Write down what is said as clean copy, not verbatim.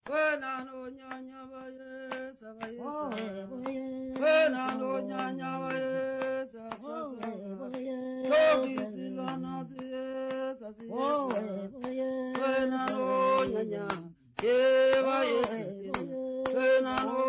Fernando nyanya baye sabaye Fernando nyanya baye sabaye Sogi silana siye sabaye Fernando nyanya baye Fernando